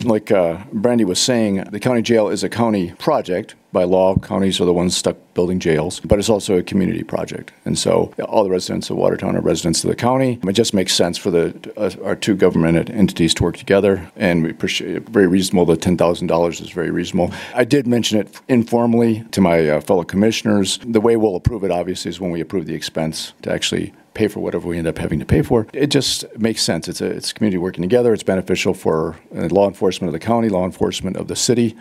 Like Brandy was saying, the county jail is a county project. By law, counties are the ones stuck building jails, but it's also a community project. And so all the residents of Watertown are residents of the county. It just makes sense for our two government entities to work together, and we appreciate it. Very reasonable. The $10,000 is very reasonable. I did mention it informally to my fellow commissioners. The way we'll approve it, obviously, is when we approve the expense to actually pay for whatever we end up having to pay for. It just makes sense. It's community working together. It's beneficial for law enforcement of the county, law enforcement of the city.